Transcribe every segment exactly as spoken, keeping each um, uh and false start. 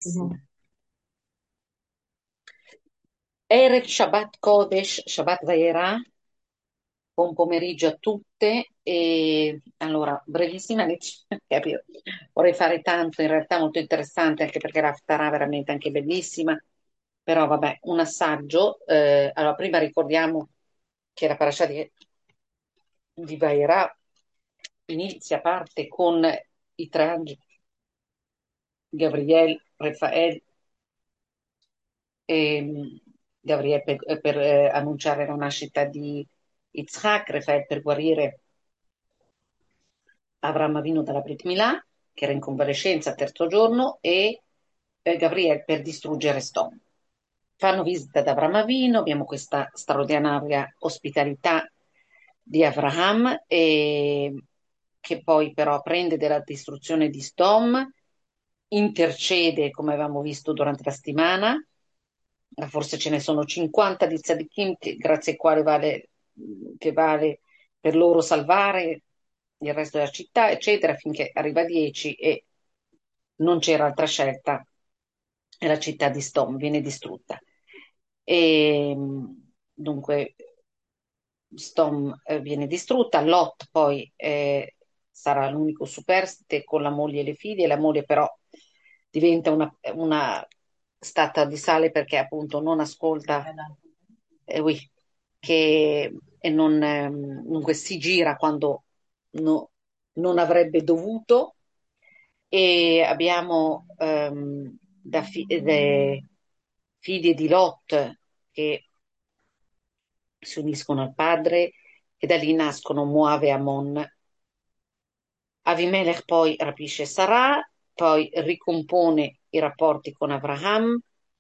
Mhm. Erev Shabbat Kodesh, Shabbat Vaera, buon pomeriggio a tutte. E allora, brevissima lezione, capito? Vorrei fare tanto, in realtà molto interessante, anche perché la farà veramente anche bellissima. Però vabbè, un assaggio. Eh, allora, prima ricordiamo che la parasha di, di Vaera inizia, parte con i tre angeli, Gabriel, Rafael e Gabriele per, per, eh, annunciare la nascita di Yitzhak, Rafael per guarire Avram Avinu dalla Brit Milà, che era in convalescenza terzo giorno, e eh, Gabriele per distruggere Sodoma. Fanno visita ad Avram Avinu, abbiamo questa straordinaria ospitalità di Avraham, e che poi però prende della distruzione di Sodom, intercede, come avevamo visto durante la settimana, ma forse ce ne sono cinquanta di tzadikim che- grazie ai quali vale, che vale per loro salvare il resto della città, eccetera, finché arriva a dieci e non c'era altra scelta e la città di Stom viene distrutta. E, dunque, Stom eh, viene distrutta, Lot poi eh, sarà l'unico superstite con la moglie e le figlie, la moglie però diventa una, una statua di sale perché appunto non ascolta, eh, oui, che, e non, ehm, dunque si gira quando no- non avrebbe dovuto. E abbiamo ehm, da fi- de- figlie di Lot che si uniscono al padre e da lì nascono Moave e Ammon. Avimelech poi rapisce Sarà, poi ricompone i rapporti con Abraham,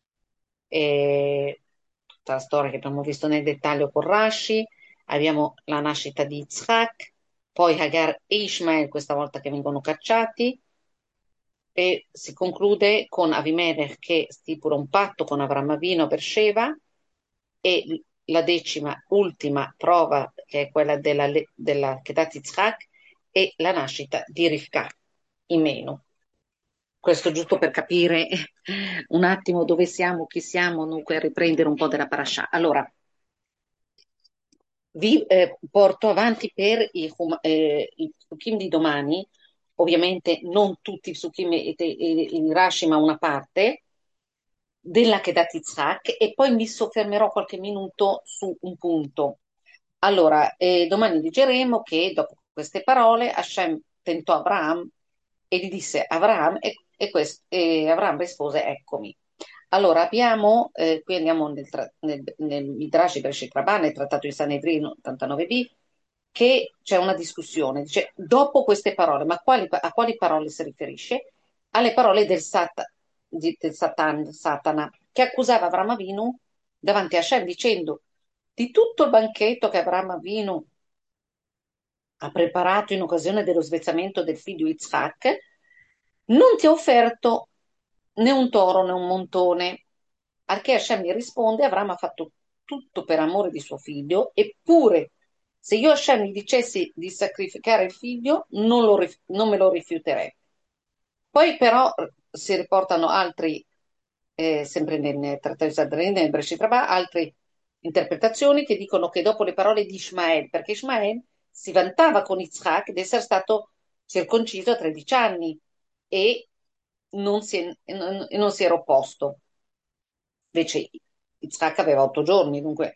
e tutta la storia che abbiamo visto nel dettaglio con Rashi, abbiamo la nascita di Yitzhak, poi Hagar e Ishmael questa volta che vengono cacciati, e si conclude con Avimelech che stipula un patto con Avram Avino per Sheva, e la decima, ultima prova, che è quella della, della Kedat Yitzhak, e la nascita di Rivka in meno. Questo giusto per capire un attimo dove siamo, chi siamo, dunque riprendere un po' della parasha. Allora, vi eh, porto avanti per i, hum- eh, i psukim di domani, ovviamente non tutti i psukim e e- e i Rashi, ma una parte della Kedat Yitzhak, e poi mi soffermerò qualche minuto su un punto. Allora, eh, domani leggeremo che dopo queste parole Hashem tentò Abraham e gli disse Abraham, e, e quest- e Abraham rispose eccomi. Allora abbiamo, eh, qui andiamo nel, tra- nel, nel Midrash Bereshit Rabbah, nel trattato di Sanedrino ottantanove b, che c'è una discussione, dice dopo queste parole, ma quali- a quali parole si riferisce? Alle parole del, Sat- di- del Satan, Satana, che accusava Avraham Avinu davanti a Hashem dicendo di tutto il banchetto che Avraham Avinu ha preparato in occasione dello svezzamento del figlio Yitzhak, non ti ho offerto né un toro né un montone. Al che Hashem mi risponde, Avraham ha fatto tutto per amore di suo figlio, eppure se io Hashem gli dicessi di sacrificare il figlio, non, lo rif- non me lo rifiuterei. Poi però eh, si riportano altri, eh, sempre nel, nel Trattato di Sadrine, nel Bereshit Rabbah, altre interpretazioni che dicono che dopo le parole di Ishmael, perché Ishmael si vantava con Yitzhak di essere stato circonciso a tredici anni e non si, è- e non, e non si era opposto. Invece Yitzhak aveva otto giorni, dunque.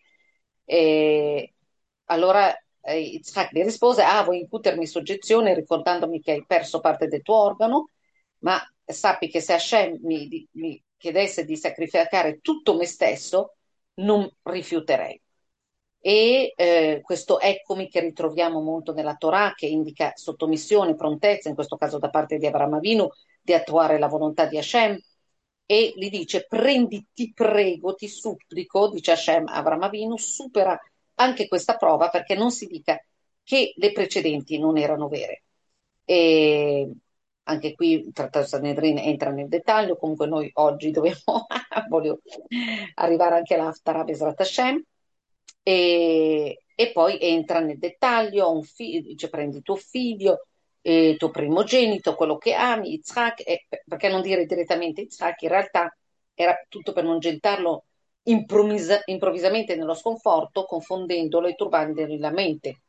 E allora eh, Yitzhak gli rispose, ah, vuoi incutermi soggezione ricordandomi che hai perso parte del tuo organo, ma sappi che se Hashem mi, di- mi chiedesse di sacrificare tutto me stesso, non rifiuterei. E eh, questo eccomi che ritroviamo molto nella Torah, che indica sottomissione, prontezza, in questo caso da parte di Abraham Avinu, di attuare la volontà di Hashem, e gli dice prendi, ti prego, ti supplico, dice Hashem a Avraham Avinu, supera anche questa prova perché non si dica che le precedenti non erano vere. E anche qui il Trattato di Sanedrin entra nel dettaglio, comunque noi oggi dobbiamo voglio arrivare anche all'Haftarah Besrat Hashem, e, e poi entra nel dettaglio, un fi- dice prendi tuo figlio, e tuo primogenito, quello che ami, Yitzhak, e perché non dire direttamente Yitzhak, in realtà era tutto per non gettarlo improvvisa- improvvisamente nello sconforto, confondendolo e turbandogli la mente,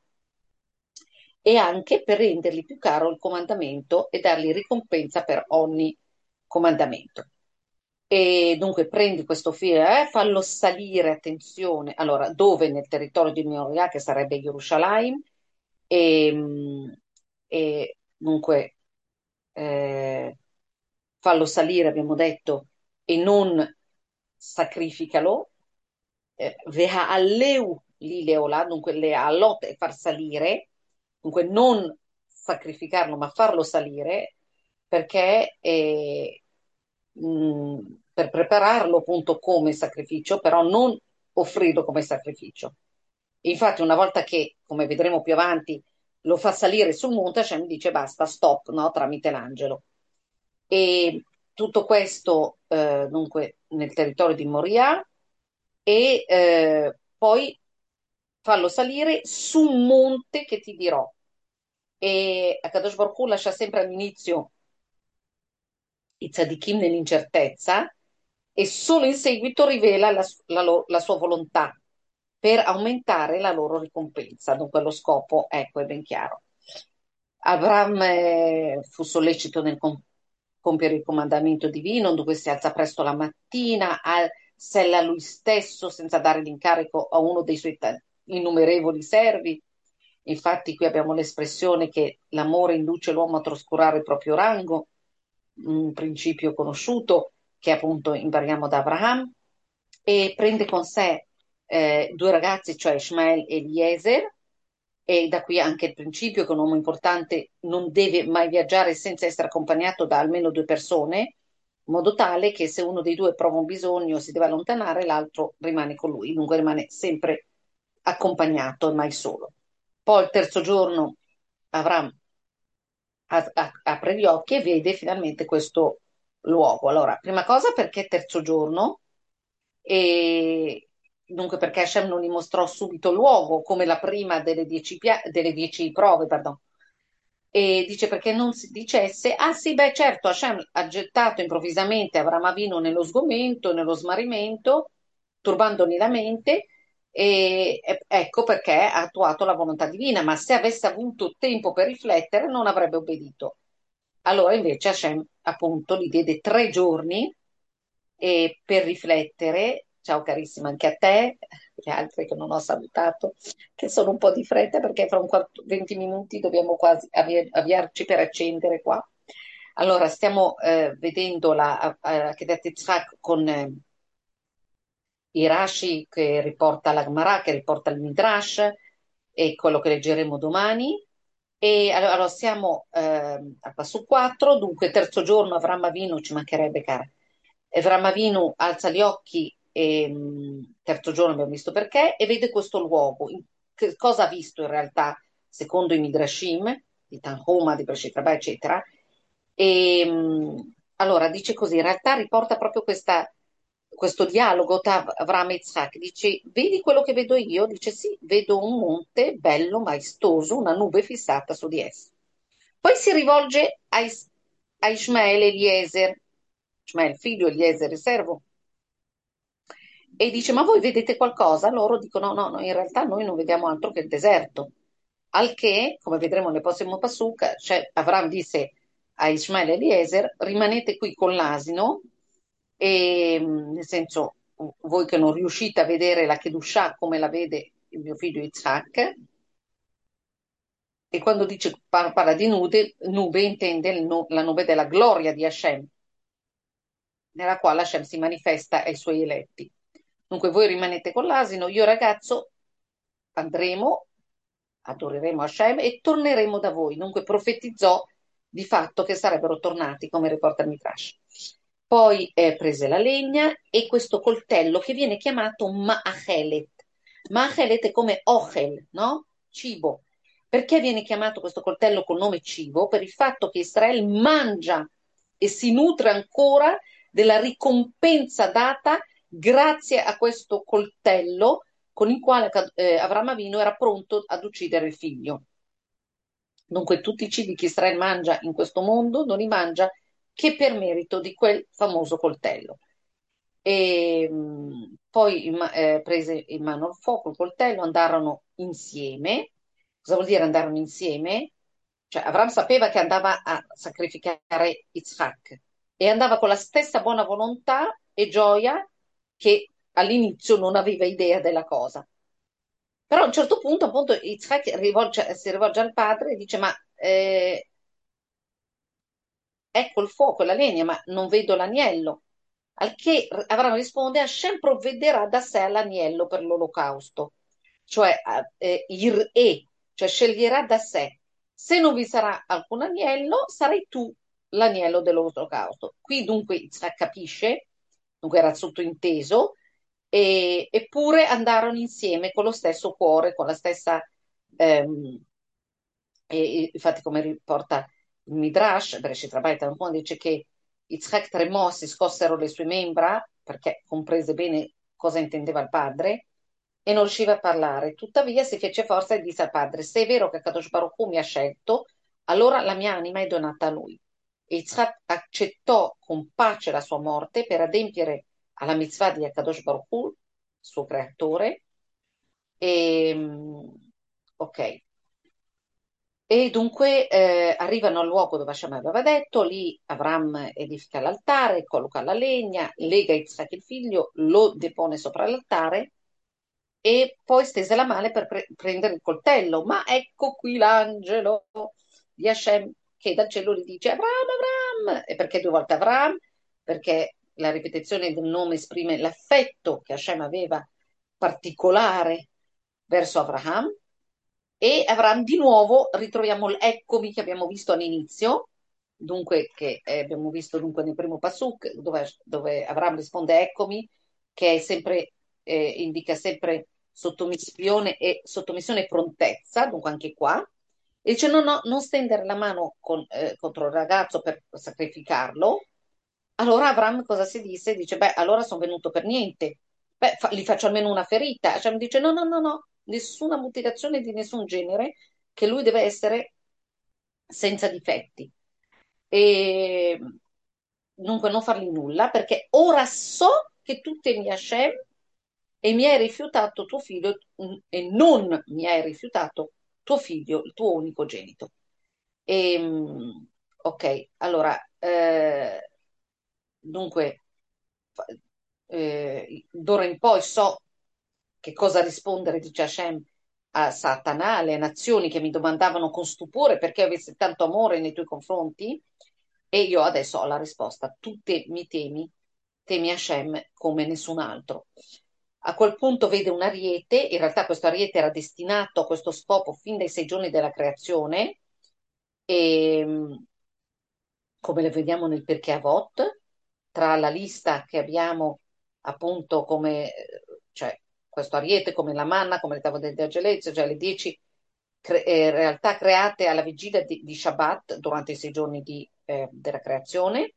e anche per rendergli più caro il comandamento e dargli ricompensa per ogni comandamento. E dunque prendi questo filo, eh, fallo salire, attenzione, allora, dove nel territorio di Moriah, che sarebbe Gerusalemme, e, mm, e dunque eh, fallo salire, abbiamo detto, e non sacrificalo, eh, Ve'ha'aleu li leola, dunque le allot e far salire, dunque non sacrificarlo ma farlo salire, perché eh, mh, per prepararlo appunto come sacrificio, però non offrirlo come sacrificio. Infatti, una volta che, come vedremo più avanti, lo fa salire sul monte, Hashem dice basta, stop, no? Tramite l'angelo. E tutto questo eh, dunque nel territorio di Moria e eh, poi fallo salire su un monte che ti dirò. E Akadosh Baruch Hu lascia sempre all'inizio i tzadikim nell'incertezza e solo in seguito rivela la, la lo- la sua volontà per aumentare la loro ricompensa. Dunque lo scopo, ecco, è ben chiaro. Avram eh, fu sollecito nel com- compiere il comandamento divino, dunque si alza presto la mattina, a- sella lui stesso senza dare l'incarico a uno dei suoi ta- innumerevoli servi. Infatti qui abbiamo l'espressione che l'amore induce l'uomo a trascurare il proprio rango, un principio conosciuto che appunto impariamo da Abraham, e prende con sé eh, due ragazzi, cioè Ishmael e Eliezer, e da qui anche il principio che un uomo importante non deve mai viaggiare senza essere accompagnato da almeno due persone, in modo tale che se uno dei due prova un bisogno o si deve allontanare, l'altro rimane con lui, dunque rimane sempre accompagnato e mai solo. Poi il terzo giorno Avram a- a- apre gli occhi e vede finalmente questo luogo. Allora, prima cosa perché terzo giorno, e dunque perché Hashem non gli mostrò subito il luogo come la prima delle dieci, pia- delle dieci prove, pardon. E dice perché non si dicesse, ah sì, beh certo, Hashem ha gettato improvvisamente Avram Avinu nello sgomento, nello smarrimento, turbandogli la mente, e e- ecco perché ha attuato la volontà divina, ma se avesse avuto tempo per riflettere non avrebbe obbedito. Allora invece Hashem appunto gli diede tre giorni e per riflettere, ciao carissima anche a te, gli altri che non ho salutato, che sono un po' di fretta perché fra un quarto, venti minuti dobbiamo quasi avvi- avviarci per accendere qua. Allora, stiamo eh, vedendo la eh, Kedat Yitzhak con eh, i Rashi che riporta la Gemara, che riporta il Midrash e quello che leggeremo domani. E allora, allora, siamo ehm, a passo quattro, dunque terzo giorno Avram Avinu, ci mancherebbe cara. Avram Avinu alza gli occhi e mh, terzo giorno abbiamo visto perché e vede questo luogo. In- che cosa ha visto in realtà secondo i Midrashim di Tanhuma, di Bereshit Rabbah, eccetera? E mh, allora dice così, in realtà riporta proprio questa questo dialogo tra Avram e Isaac, dice, vedi quello che vedo io? Dice, sì, vedo un monte bello, maestoso, una nube fissata su di esso. Poi si rivolge a, Is- a Ismaele Eliezer, Ismaele figlio, Eliezer il servo, e dice, ma voi vedete qualcosa? Loro dicono, no, no, in realtà noi non vediamo altro che il deserto. Al che, come vedremo nel prossimo Pasuk, cioè Avram disse a Ismaele Eliezer, rimanete qui con l'asino, e, mh, nel senso, voi che non riuscite a vedere la Kedushah come la vede il mio figlio Isaac, e quando dice par- parla di nude, nube intende il nu- la nube della gloria di Hashem, nella quale Hashem si manifesta ai suoi eletti. Dunque voi rimanete con l'asino, io ragazzo andremo, adoreremo Hashem e torneremo da voi. Dunque profetizzò di fatto che sarebbero tornati, come riporta il Midrash. Poi eh, prese la legna e questo coltello che viene chiamato Ma'achelet. Ma'achelet è come Ochel, no? Cibo. Perché viene chiamato questo coltello col nome cibo? Per il fatto che Israele mangia e si nutre ancora della ricompensa data grazie a questo coltello con il quale eh, Avram Avinu era pronto ad uccidere il figlio. Dunque, tutti i cibi che Israele mangia in questo mondo non li mangia che per merito di quel famoso coltello. E mh, poi in ma- eh, prese in mano il fuoco, il coltello, andarono insieme. Cosa vuol dire andarono insieme? Cioè, Avram sapeva che andava a sacrificare Yitzhak e andava con la stessa buona volontà e gioia che all'inizio non aveva idea della cosa. Però a un certo punto, appunto, Yitzhak rivolge- si rivolge al padre e dice: Ma eh, ecco il fuoco e la legna, ma non vedo l'agnello. Al che Avramo risponde: Hashem provvederà da sé all'agnello per l'olocausto, cioè eh, Ir-E, cioè sceglierà da sé. Se non vi sarà alcun agnello, sarai tu l'agnello dell'olocausto. Qui dunque Yitzhak capisce, dunque era sottointeso, e- eppure andarono insieme con lo stesso cuore, con la stessa ehm, e, infatti, come riporta il Midrash, Bereshit Rabbah, dice che Yitzhak tremò, si scossero le sue membra perché comprese bene cosa intendeva il padre e non riusciva a parlare. Tuttavia si fece forza e disse al padre: Se è vero che Kadosh Baruch Hu mi ha scelto, allora la mia anima è donata a lui. E Yitzhak accettò con pace la sua morte per adempiere alla mitzvah di Kadosh Baruch Hu, suo creatore. E, ok. E dunque eh, arrivano al luogo dove Hashem aveva detto, lì Avram edifica l'altare, colloca la legna, lega Yitzhak il figlio, lo depone sopra l'altare e poi stese la mano per pre- prendere il coltello. Ma ecco qui l'angelo di Hashem che dal cielo gli dice: Avram, Avram! E perché due volte Avram? Perché la ripetizione del nome esprime l'affetto che Hashem aveva particolare verso Abraham. E Avram di nuovo ritroviamo l'eccomi che abbiamo visto all'inizio, dunque che eh, abbiamo visto dunque nel primo pasuk, dove, dove Avram risponde eccomi, che è sempre, eh, indica sempre sottomissione e, sottomissione e prontezza, dunque anche qua. E dice no, no, non stendere la mano con- eh, contro il ragazzo per sacrificarlo. Allora Avram cosa si disse? Dice, beh, allora sono venuto per niente. Beh, fa- gli faccio almeno una ferita. Cioè, mi dice, no, no, no, no, nessuna mutilazione di nessun genere, che lui deve essere senza difetti. E dunque non fargli nulla, perché ora so che tu temi Hashem e mi hai rifiutato tuo figlio mm, e non mi hai rifiutato tuo figlio, il tuo unicogenito. E, mm, ok, allora, eh, dunque, fa- eh, d'ora in poi so che cosa rispondere, dice Hashem, a Satana, alle nazioni che mi domandavano con stupore perché avessi tanto amore nei tuoi confronti. E io adesso ho la risposta. Tu te, mi temi, temi Hashem come nessun altro. A quel punto vede un ariete, in realtà questo ariete era destinato a questo scopo fin dai sei giorni della creazione, e come le vediamo nel Perché Avot, tra la lista che abbiamo appunto come, eh, cioè questo ariete, come la manna, come le tavole del Gelezio, cioè le dieci cre- eh, realtà create alla vigilia di, di Shabbat durante i sei giorni di, eh, della creazione.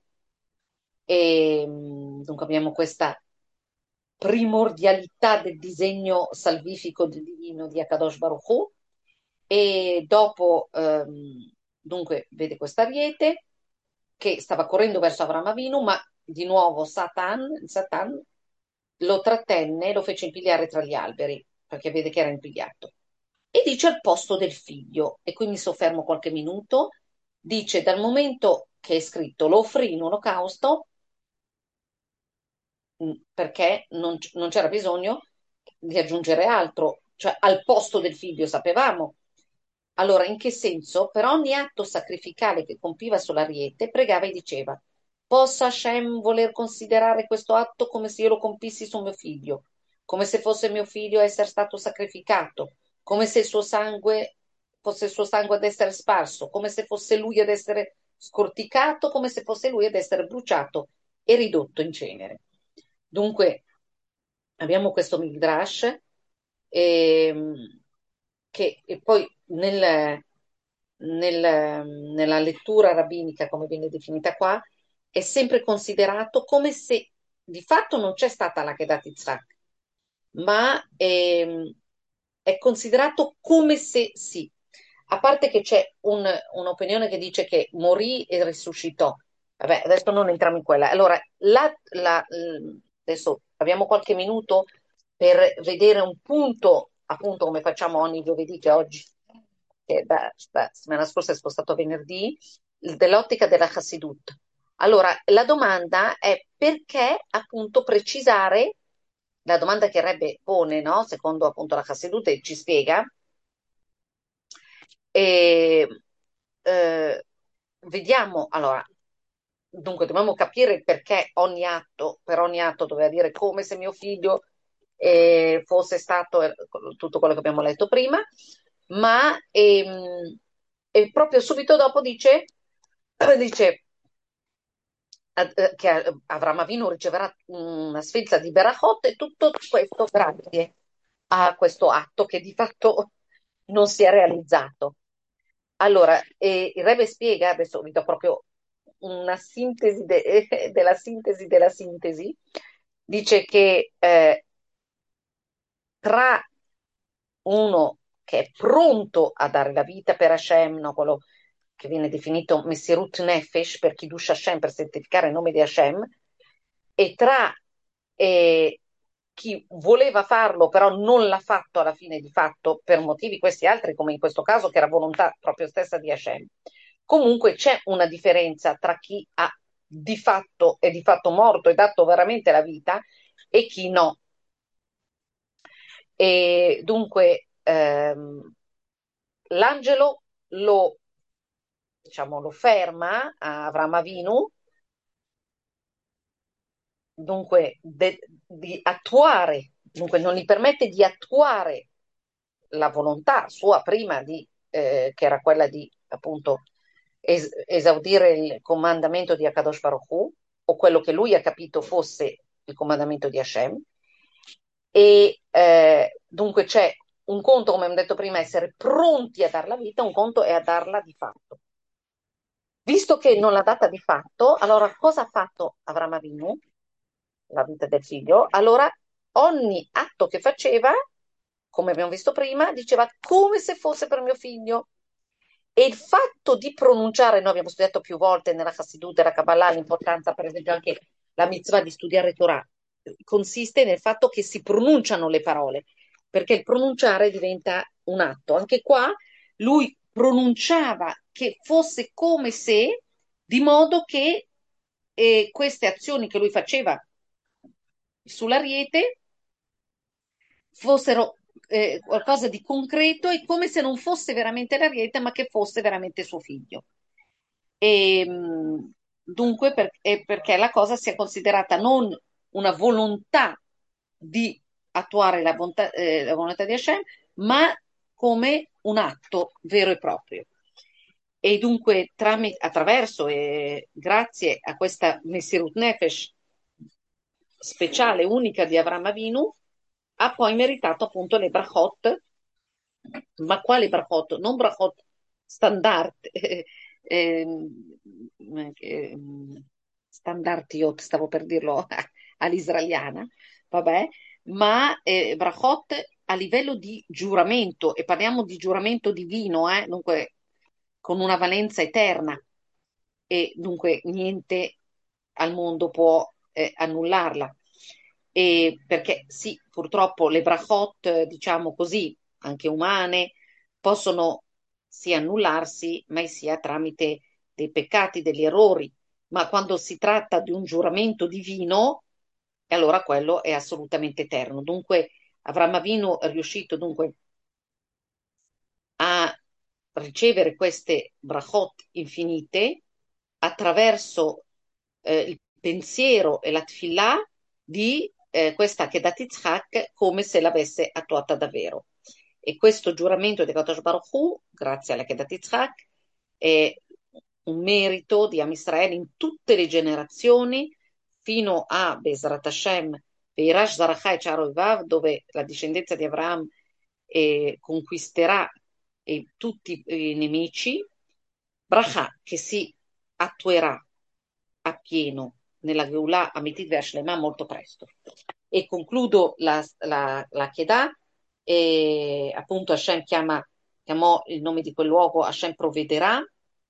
E mh, dunque abbiamo questa primordialità del disegno salvifico del divino di Akadosh Baruch Hu. E dopo ehm, dunque vede questa ariete che stava correndo verso Avram Avinu, ma di nuovo Satan, Satan lo trattenne e lo fece impigliare tra gli alberi, perché vede che era impigliato. E dice al posto del figlio, e qui mi soffermo qualche minuto, dice dal momento che è scritto lo offrì in olocausto, mh, perché non, c- non c'era bisogno di aggiungere altro, cioè al posto del figlio sapevamo. Allora, in che senso? Per ogni atto sacrificale che compiva sull'ariete, pregava e diceva: Possa Hashem voler considerare questo atto come se io lo compissi su mio figlio, come se fosse mio figlio a essere stato sacrificato, come se il suo sangue fosse il suo sangue ad essere sparso, come se fosse lui ad essere scorticato, come se fosse lui ad essere bruciato e ridotto in cenere. Dunque, abbiamo questo Midrash ehm, che e poi nel- nel- nella lettura rabbinica, come viene definita qua, è sempre considerato come se di fatto non c'è stata la Kedat Yitzhak, ma ehm, è considerato come se sì. a parte che c'è un- un'opinione che dice che morì e risuscitò. Vabbè, adesso non entriamo in quella. Allora, la- la- l- adesso abbiamo qualche minuto per vedere un punto, appunto come facciamo ogni giovedì, che oggi, che da, da settimana scorsa è spostato a venerdì, dell'ottica della Hassidut. Allora, la domanda è perché appunto precisare, la domanda che Rebbe pone, no? Secondo appunto la Hassidut e ci spiega, e, eh, vediamo, allora, dunque dobbiamo capire perché ogni atto, per ogni atto doveva dire come se mio figlio eh, fosse stato eh, tutto quello che abbiamo letto prima, ma ehm, e proprio subito dopo dice, dice eh, eh, che eh, Avram Avinu riceverà una sfilza di Berachot e tutto questo grazie a questo atto che di fatto non si è realizzato. Allora, eh, il Rebbe spiega, adesso vi do proprio una sintesi de- della sintesi della sintesi, dice che eh, tra uno che è pronto a dare la vita per Hashem, no, quello che viene definito Messirut Nefesh per Kiddush Hashem, per santificare il nome di Hashem, e tra eh, chi voleva farlo però non l'ha fatto alla fine di fatto per motivi questi altri, come in questo caso che era volontà proprio stessa di Hashem. Comunque c'è una differenza tra chi ha di fatto è di fatto morto e dato veramente la vita e chi no. E dunque ehm, l'angelo lo, diciamo, lo ferma a Avram Avinu, dunque de- di attuare, dunque non gli permette di attuare la volontà sua prima di, eh, che era quella di appunto es- esaudire il comandamento di Akadosh Baruch Hu, o quello che lui ha capito fosse il comandamento di Hashem. E eh, dunque c'è un conto, come abbiamo detto prima, essere pronti a dar la vita, un conto è a darla di fatto. Visto che non l'ha data di fatto, allora cosa ha fatto Avram Avinu? La vita del figlio? Allora ogni atto che faceva, come abbiamo visto prima, diceva come se fosse per mio figlio. E il fatto di pronunciare, noi abbiamo studiato più volte nella Chassidut e nella Kabbalah, l'importanza, per esempio, anche la mitzvah di studiare Torah, consiste nel fatto che si pronunciano le parole, perché il pronunciare diventa un atto. Anche qua lui pronunciava che fosse come se, di modo che eh, queste azioni che lui faceva sull'ariete fossero eh, qualcosa di concreto e come se non fosse veramente l'ariete, ma che fosse veramente suo figlio. E, mh, dunque, per- è perché la cosa sia considerata non una volontà di attuare la, bontà- eh, la volontà di Hashem, ma come un atto vero e proprio. E dunque, trami- attraverso e grazie a questa Messirut Nefesh speciale, unica di Avram Avinu, ha poi meritato appunto le brachot, ma quali brachot? Non brachot standard, eh, ehm, ehm, standardiot, stavo per dirlo all'israeliana, vabbè, ma eh, brachot a livello di giuramento, e parliamo di giuramento divino, eh, dunque con una valenza eterna, e dunque niente al mondo può eh, annullarla. E perché sì, purtroppo le brachot, eh, diciamo così, anche umane, possono sì annullarsi, ma sia tramite dei peccati, degli errori, ma quando si tratta di un giuramento divino, allora quello è assolutamente eterno. Dunque, Avram Avinu è riuscito dunque a ricevere queste brachot infinite attraverso eh, il pensiero e la tfilà di eh, questa Kedat Yitzhak come se l'avesse attuata davvero. E questo giuramento di Kadosh Baruch Hu, grazie alla Kedat Yitzhak, è un merito di Am Israele in tutte le generazioni fino a Bezrat Hashem, Veirash Zarachai Charoivav, dove la discendenza di Abraham eh, conquisterà eh, tutti i nemici, Bracha che si attuerà appieno nella Geulah Amitit Ve'Ashlema molto presto. E concludo la, la, la Chedah, e appunto Hashem chiama chiamò il nome di quel luogo Hashem provvederà,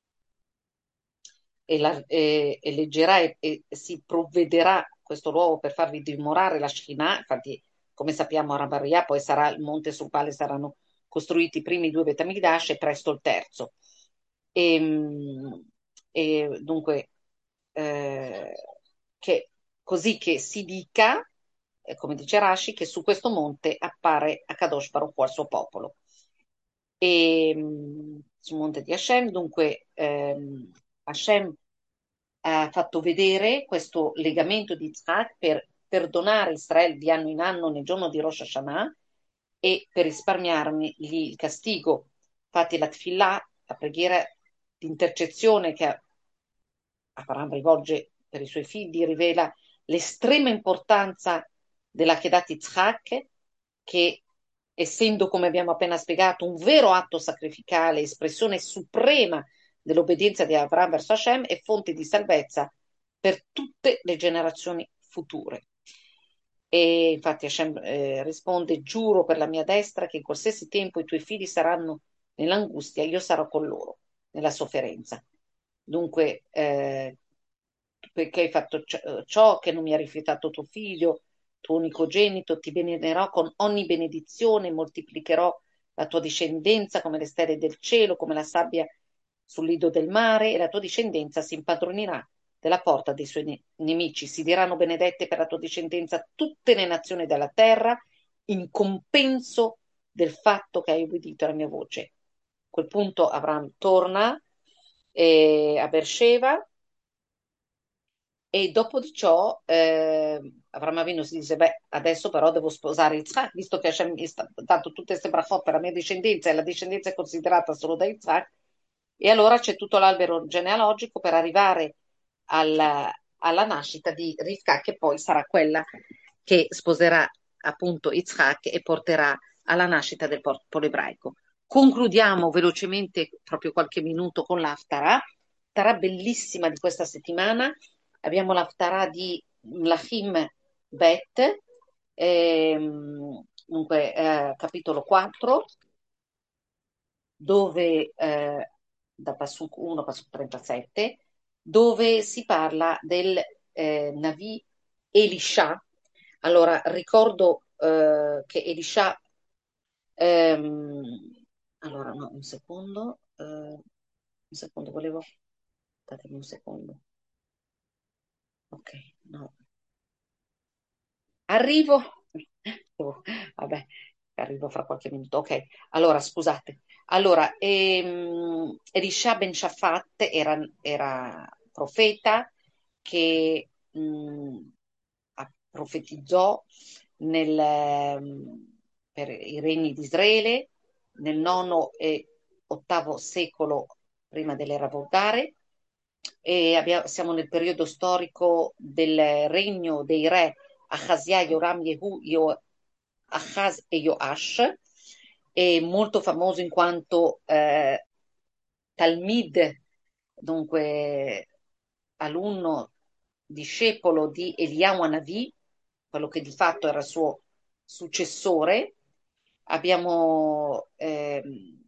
e, la- e- e leggerà e, e si provvederà a questo luogo per farvi dimorare la Shekhinah. Infatti, come sappiamo, Arabaria poi sarà il monte sul quale saranno costruiti i primi due Bet Hamikdash e presto il terzo. E, mh, e dunque, eh, che, così che si dica, eh, come dice Rashi, che su questo monte appare Akadosh Baruch Hu al suo popolo. E, mh, sul monte di Hashem, dunque, ehm, Hashem ha fatto vedere questo legamento di Yitzhak per perdonare Israele di anno in anno nel giorno di Rosh Hashanah e per risparmiarmi lì il castigo. Infatti la tefillah, la preghiera di intercessione che Abraham rivolge per i suoi figli, rivela l'estrema importanza della Kedat Yitzhak, che essendo, come abbiamo appena spiegato, un vero atto sacrificale, espressione suprema dell'obbedienza di Abraham verso Hashem, è fonte di salvezza per tutte le generazioni future. E infatti Hashem eh, risponde: Giuro per la mia destra che in qualsiasi tempo i tuoi figli saranno nell'angustia, io sarò con loro nella sofferenza. Dunque, eh, perché hai fatto ciò, ciò che non mi ha rifiutato tuo figlio, tuo unicogenito, ti benedirò con ogni benedizione, moltiplicherò la tua discendenza come le stelle del cielo, come la sabbia sul lido del mare, e la tua discendenza si impadronirà della porta dei suoi ne- nemici. Si diranno benedette per la tua discendenza tutte le nazioni della terra, in compenso del fatto che hai obbedito alla mia voce. A quel punto Abraham torna eh, a Beersheba e dopo di ciò eh, Avraham Avinu si dice, beh, adesso però devo sposare Isaac, visto che Hashem mi sta dato tutte queste brachot per la mia discendenza e la discendenza è considerata solo da Isaac, e allora c'è tutto l'albero genealogico per arrivare alla, alla nascita di Rivka, che poi sarà quella che sposerà appunto Isaac e porterà alla nascita del popolo ebraico. Concludiamo velocemente, proprio qualche minuto, con l'Aftara, L'Aftara bellissima di questa settimana. Abbiamo l'Haftarah di Mlachim Bet, ehm, dunque eh, capitolo quattro, dove eh, da Pasuk uno, Pasuk trentasette, dove si parla del eh, Navi Elisha. Allora, ricordo eh, che Elisha, ehm, allora no, un secondo, eh, un secondo, volevo, datemi un secondo, ok, no. Arrivo, oh, vabbè, arrivo fra qualche minuto. Ok, allora scusate. Allora, ehm, Elisha ben Shafat era, era profeta che mh, ha- profetizzò nel, ehm, per i regni di Israele nel nono e ottavo secolo prima dell'era volgare. E abbia- siamo nel periodo storico del regno dei re Ahazia, Yoram, Yehu, Yo- Ahaz e Yoash, è molto famoso in quanto eh, Talmid, dunque alunno, discepolo di Eliyahu Hanavi, quello che di fatto era il suo successore. Abbiamo ehm,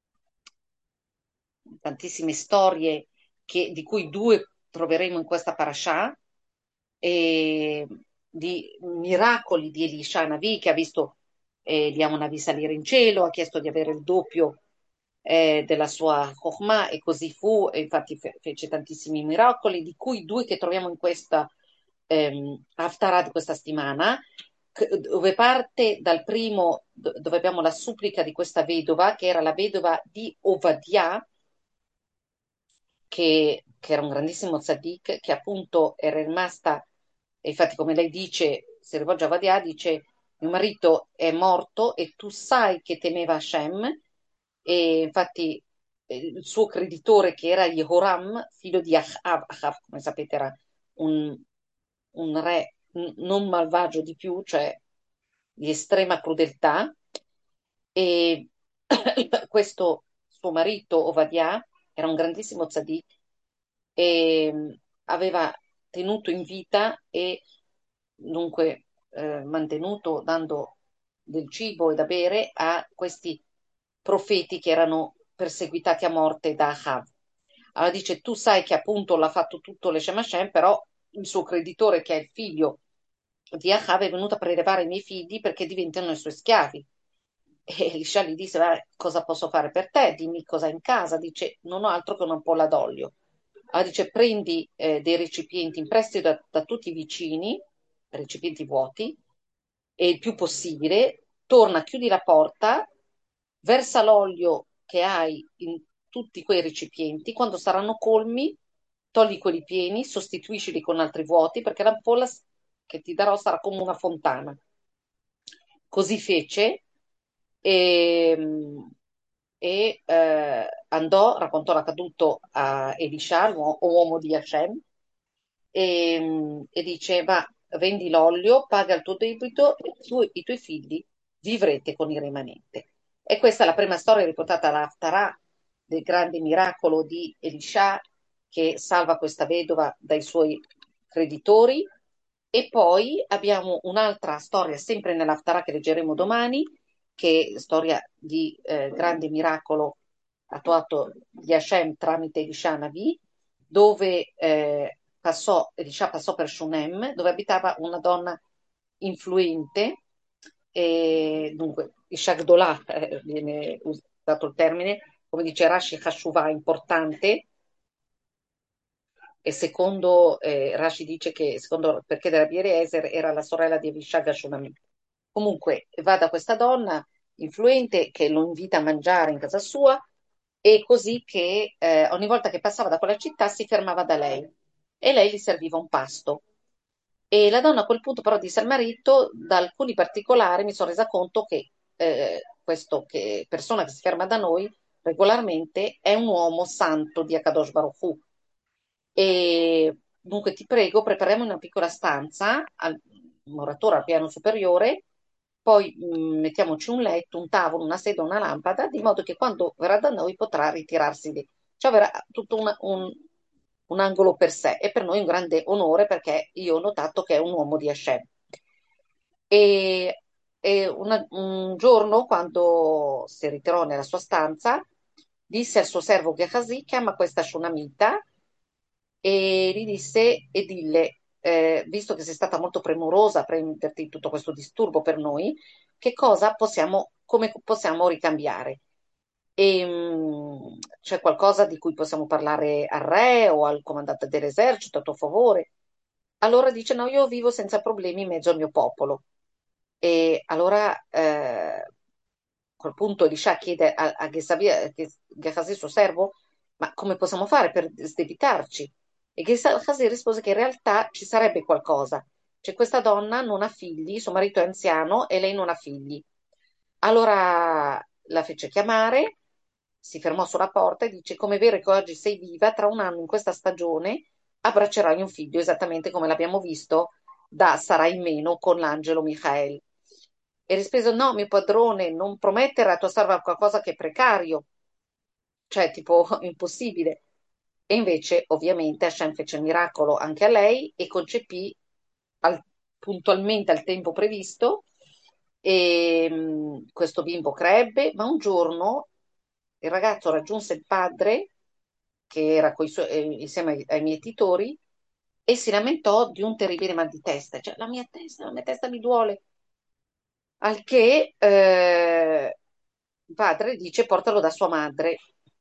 tantissime storie che- di cui due troveremo in questa parasha, e di miracoli di Elisha Navi che ha visto eh, Eliyahu Navi salire in cielo, ha chiesto di avere il doppio eh, della sua Chokhmah e così fu, e infatti fe- fece tantissimi miracoli, di cui due che troviamo in questa ehm, Haftarah di questa settimana, c- dove parte dal primo, do- dove abbiamo la supplica di questa vedova, che era la vedova di Ovadia, che, che era un grandissimo tzaddik, che appunto era rimasta, e infatti come lei dice, si rivolge a Vadia, dice, mio marito è morto e tu sai che temeva Hashem, e infatti eh, il suo creditore che era Jehoram, figlio di Ahav, Ahav, come sapete era un, un re n- non malvagio di più, cioè di estrema crudeltà, e questo suo marito Ovadia era un grandissimo tzaddik e mh, aveva tenuto in vita e dunque eh, mantenuto dando del cibo e da bere a questi profeti che erano perseguitati a morte da Ahav. Allora dice, tu sai che appunto l'ha fatto tutto le Hashem, però il suo creditore, che è il figlio di Ahav, è venuto a prelevare i miei figli perché diventano i suoi schiavi. E Elisha gli disse, "Beh, cosa posso fare per te? Dimmi cosa hai in casa." Dice, non ho altro che una polla d'olio. Allora dice, prendi eh, dei recipienti in prestito da, da tutti i vicini, recipienti vuoti, e il più possibile, torna, chiudi la porta, versa l'olio che hai in tutti quei recipienti, quando saranno colmi, togli quelli pieni, sostituiscili con altri vuoti, perché l'ampolla che ti darò sarà come una fontana. Così fece e, e, eh, andò, raccontò l'accaduto a Elisha, l'uo- uomo di Hashem, e, e diceva: vendi l'olio, paga il tuo debito e tu e i tuoi figli vivrete con il rimanente. E questa è la prima storia riportata all'Haftarah del grande miracolo di Elisha che salva questa vedova dai suoi creditori. E poi abbiamo un'altra storia, sempre nell'Haftarah che leggeremo domani, che è storia di eh, grande miracolo attuato di Hashem tramite Elisha Navi, dove eh, passò, Elisha passò per Shunem, dove abitava una donna influente, e dunque Isha Gdolà eh, viene usato il termine, come dice Rashi Hashuvah, importante, e secondo eh, Rashi dice che secondo perché della Eliezer era la sorella di Avishag Hashunamit. Comunque va da questa donna influente che lo invita a mangiare in casa sua e così che eh, ogni volta che passava da quella città si fermava da lei e lei gli serviva un pasto. E la donna a quel punto però disse al marito, da alcuni particolari mi sono resa conto che eh, questo che, persona che si ferma da noi regolarmente è un uomo santo di Akadosh Baruch Hu. E dunque ti prego, prepariamo una piccola stanza, al muratura al piano superiore, poi mh, mettiamoci un letto, un tavolo, una sedia, una lampada, di modo che quando verrà da noi potrà ritirarsi lì. Cioè avrà tutto una- un, un angolo per sé e per noi un grande onore perché io ho notato che è un uomo di Hashem. E, e una- un giorno, quando si ritirò nella sua stanza, disse al suo servo Gehazi, chiama questa Shunamita e gli disse, e dille, eh, visto che sei stata molto premurosa a prenderti tutto questo disturbo per noi, che cosa possiamo, come possiamo ricambiare? E, mh, c'è qualcosa di cui possiamo parlare al re o al comandante dell'esercito a tuo favore? Allora dice: No, io vivo senza problemi in mezzo al mio popolo. E allora eh, a quel punto Elisha chiede a, a Gehazi, a Gehazi, suo servo, ma come possiamo fare per sdebitarci? E Gehazi rispose che in realtà ci sarebbe qualcosa. Cioè questa donna non ha figli, suo marito è anziano e lei non ha figli. Allora la fece chiamare, si fermò sulla porta e dice: Come è vero che oggi sei viva, tra un anno in questa stagione abbraccerai un figlio, esattamente come l'abbiamo visto da Sarai meno con l'angelo Michael. E rispose: No, mio padrone, non promettere a tua serva qualcosa che è precario, cioè tipo impossibile. E invece, ovviamente, Hashem fece il miracolo anche a lei e concepì al- puntualmente al tempo previsto. E mh, questo bimbo crebbe, ma un giorno il ragazzo raggiunse il padre, che era coi suoi- eh, insieme ai, ai mietitori, e si lamentò di un terribile mal di testa. Cioè, la mia testa, la mia testa mi duole. Al che eh, il padre dice portalo da sua madre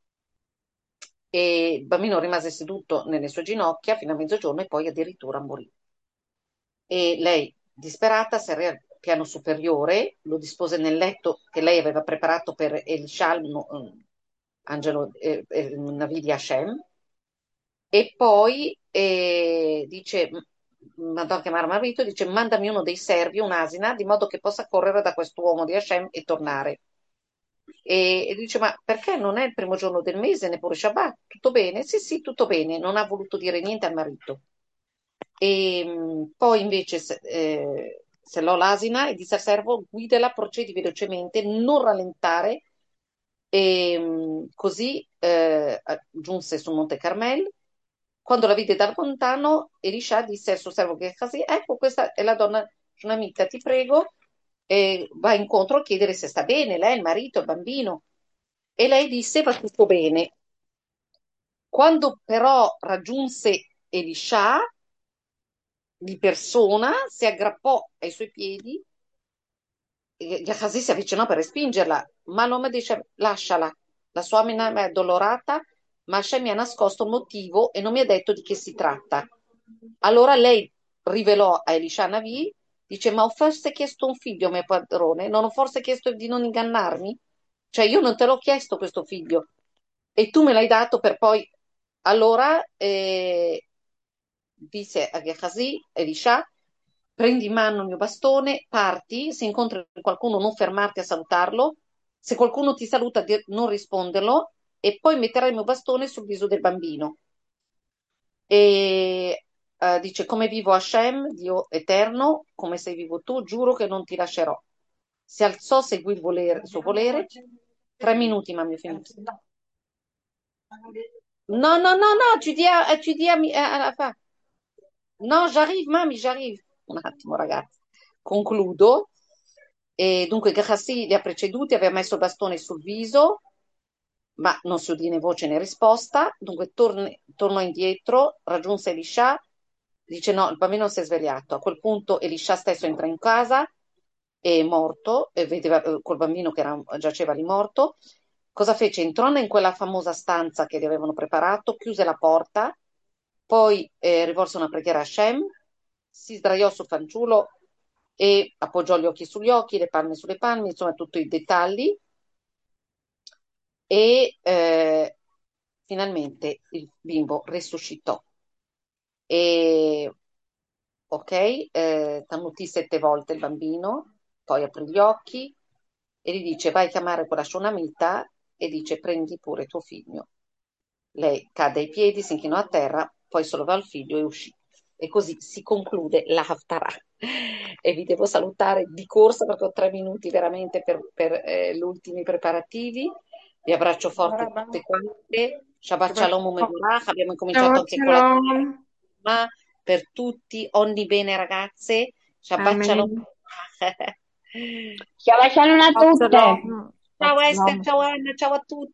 e il bambino rimase seduto nelle sue ginocchia fino a mezzogiorno e poi addirittura morì. E lei, disperata, salì al piano superiore, lo dispose nel letto che lei aveva preparato per Elisha, il no- eh, angelo eh, eh, Navi di Hashem, e poi eh, dice, m- mandò a chiamare marito, dice mandami uno dei servi, un'asina, di modo che possa correre da quest'uomo di Hashem e tornare. E, e dice, ma perché non è il primo giorno del mese, neppure Shabbat? Tutto bene? Sì, sì, tutto bene. Non ha voluto dire niente al marito. E mh, poi invece se, eh, sellò l'asina e disse al servo, guidala, procedi velocemente, non rallentare. E mh, così eh, giunse sul Monte Carmel. Quando la vide da lontano, Elisha disse al suo servo Gehazi, ecco, questa è la donna Shunammita, ti prego, e va incontro a chiedere se sta bene, lei, il marito, il bambino. e lei disse va tutto bene. Quando però raggiunse Elisha di persona, si aggrappò ai suoi piedi. E Gehazi si avvicinò per respingerla, ma l'uomo dice lasciala, la sua anima è addolorata, ma Hashem mi ha nascosto un motivo e non mi ha detto di che si tratta. Allora lei rivelò a Elisha Navi, dice ma ho forse chiesto un figlio, mio padrone, non ho forse chiesto di non ingannarmi? Cioè io non te l'ho chiesto questo figlio e tu me l'hai dato per poi... Allora eh, disse a Gehazi, Elisha, prendi in mano il mio bastone, parti, se incontri qualcuno non fermarti a salutarlo, se qualcuno ti saluta di- non risponderlo e poi metterai il mio bastone sul viso del bambino. E eh, dice, come vivo Hashem, Dio eterno, come sei vivo tu, giuro che non ti lascerò. Si alzò, seguì il volere, il suo volere. Tre minuti, mamma, ho finito. No, no, no, no, tu dis, à- tu dis à mi- à- à la fin. No, j'arrive, mami, j'arrive. Un attimo, ragazzi. Concludo. E dunque Gahassi li ha preceduti, aveva messo il bastone sul viso, ma non si udì né voce né risposta. Dunque torne- tornò indietro, raggiunse Elisha, dice no, il bambino non si è svegliato. A quel punto Elisha stesso entra in casa, è morto, e vedeva eh, col bambino che era- giaceva lì morto. Cosa fece? Entrò in quella famosa stanza che gli avevano preparato, chiuse la porta, poi eh, rivolse una preghiera a Hashem, si sdraiò sul fanciullo e appoggiò gli occhi sugli occhi, le palme sulle palme, insomma tutti i dettagli e eh, finalmente il bimbo resuscitò. E ok, eh, t'annutì sette volte il bambino, poi aprì gli occhi e gli dice vai a chiamare quella shunamita e dice prendi pure tuo figlio. Lei cadde ai piedi, si inchinò a terra, poi sollevò il figlio e uscì. E così si conclude la Haftarah. E vi devo salutare di corsa perché ho tre minuti veramente per, per eh, gli ultimi preparativi. Vi abbraccio forte tutte quante. Shabbat Shalom Umevorach. Abbiamo incominciato Shabbat anche con la shalom. ma per tutti, ogni bene ragazze. Shabbat Shalom Amen. Umevorach. Shabbat shalom a Shabbat tutte. shalom. Ciao Shabbat Esther, shalom. ciao Anna, ciao a tutti.